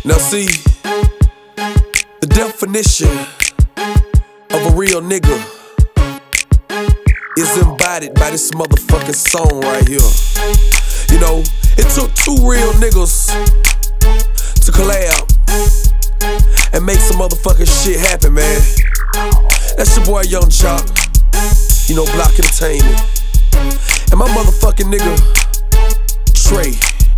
Now see, the definition of a real nigga is embodied by this motherfucking song right here. You know, it took two real niggas to collab and make some motherfucking shit happen, man. That's your boy Young Jock, you know, Block Entertainment. And my motherfucking nigga Trey,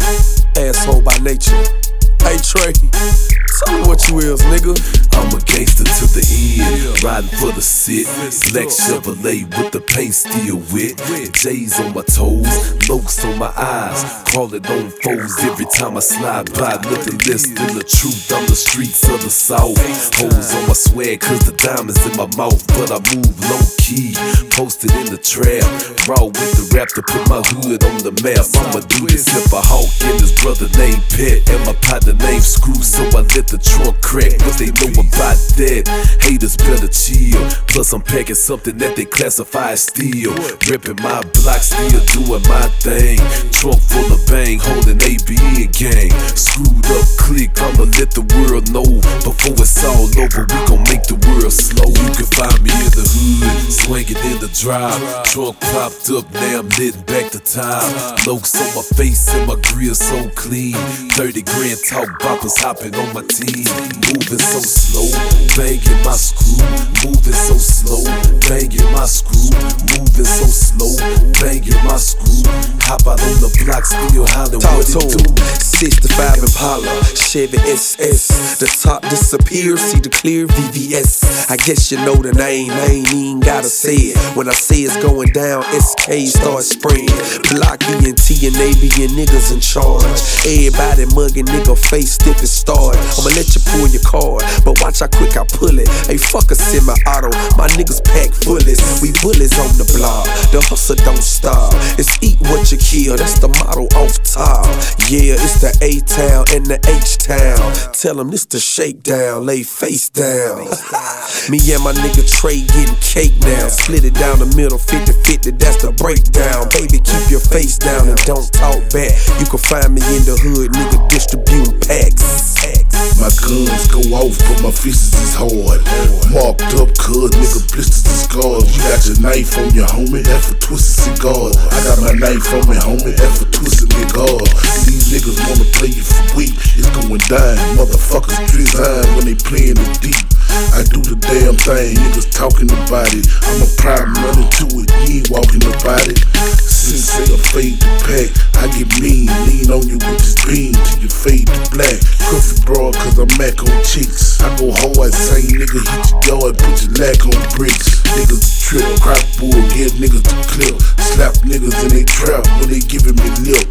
asshole by nature. Hey Trey, tell me what you is, nigga. I'm a gangster to the end, riding for the sit. Black Chevrolet with the paint still wet. J's on my toes, lokes on my eyes. Crawling on foes every time I slide by. Nothing less than the truth on the streets of the South. Hoes on my swag cause the diamonds in my mouth. But I move low key, posted in the trap. Raw with the rap to put my hood on the map. I'ma do this if a hawk and his brother named Pet. And my partner named Screw, so I let the trunk crack. What they know about that? Haters better chill. Plus I'm packing something that they classify as steel. Ripping my block, still doing my thing. Trunk full of bang, holding ABN gang. Screwed up click, I'ma let the world know. Before it's all over, we gon' make the world slow. You can find me in the hood, swinging in the drive. Trunk popped up, now I'm letting back the time. Lokes on my face and my grill so clean. 30 grand talk boppers hopping on my team. Moving so slow, banging my screw. Moving so slow, banging my screw. Moving so slow, banging my screw. Hop out on the block, still hollering what it do. 65 Impala, Chevy SS. The top disappears, see the clear VVS. I guess you know the name, I ain't even gotta say it. When I say it's going down, SK start spraying. Block ENT and ABN niggas in charge. Everybody mugging, nigga face stiff as start. I'ma let you pull your card, but watch how quick I pull it. Hey, fuck a semi-auto, my niggas pack bullets. We bullets on the block, the hustle don't stop. It's eat what you kill, that's the motto off top. Yeah, it's the A-Town and the H-Town. Tell them this the shakedown, lay face down. Me and my nigga Trey getting cake now. Split it down the middle, 50-50, that's the breakdown. Baby, keep your face down and don't talk back. You can find me in the hood, nigga, distributing packs. My guns go off, but my fists is hard. Marked up, cuz nigga, blisters and scars. You got your knife on your homie, that for twisted cigars. I got my knife on me, homie, that for twisted cigars. These niggas wanna play you for weak, it's going down. Motherfuckers design when they playin' the deep. I do the damn thing, niggas talking about it. I'm a prime running to it, you ain't walking about it. Since I fade to pack, I get mean, lean on you with this beam till you fade to black. Cuffy broad cause I'm Mac on chicks. I go hard, same nigga hit your yard, put your lack on bricks. Niggas the trip, crack bull, give niggas the clip. Slap niggas in they trap when they giving me lip.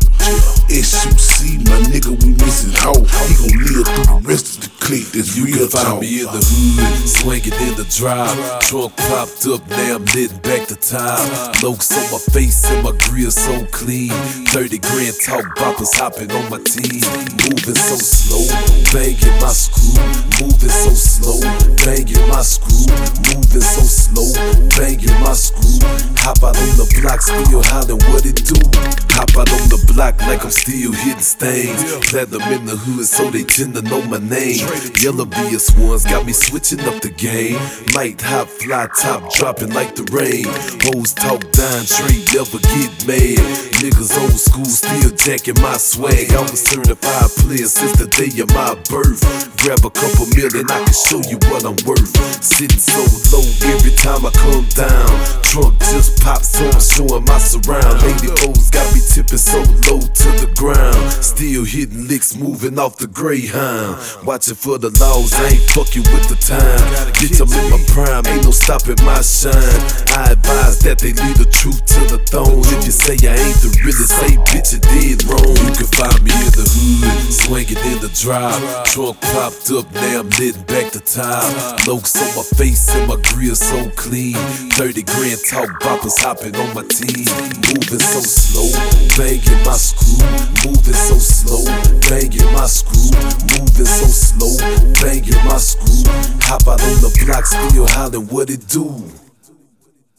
SUC, my nigga, we missing hoe. He gon' live through the rest of the clique, this real talk. Find me in the hood, swinging in the drive. Trunk popped up, now I'm letting back the time. Lokes on my face and my grill so clean. 30 grand talk boppers hopping on my team. Moving so slow, banging my screw. Moving so slow, banging my screw. Moving so slow, banging my screw. Hop out on the block, still hollering what it do. Hop out on the block like I'm still hitting stains. Platinum in the hood so they tend to know my name. Yellow BS ones got me switching up the game. Light, hop, fly, top dropping like the rain. Hoes talk down, Trey never get mad. Niggas old school still jacking my swag. I was certified player since the day of my birth. Grab a couple million, I can show you what I'm worth. Sitting so low every time I come down. Trunk just pops on, showing my surround. Lady O's got me tipping so low to the ground. Still hitting licks, moving off the Greyhound. Watching for the laws, I ain't fucking with the time. Bitch, I'm in my prime, ain't no stopping my shine. I advise that they leave the truth to the throne. If you say I ain't the realest, say bitch, you did wrong. You can find me in the hood, swinging in the drive. Trunk popped up, now I'm letting back the time. Lokes on my face and my grill so clean. 30 grand talk boppers hopping on my team. Moving so slow, banging my screw. Moving so slow, banging my screw. Moving so slow, banging my screw. Hop out on the block, still hollering what it do.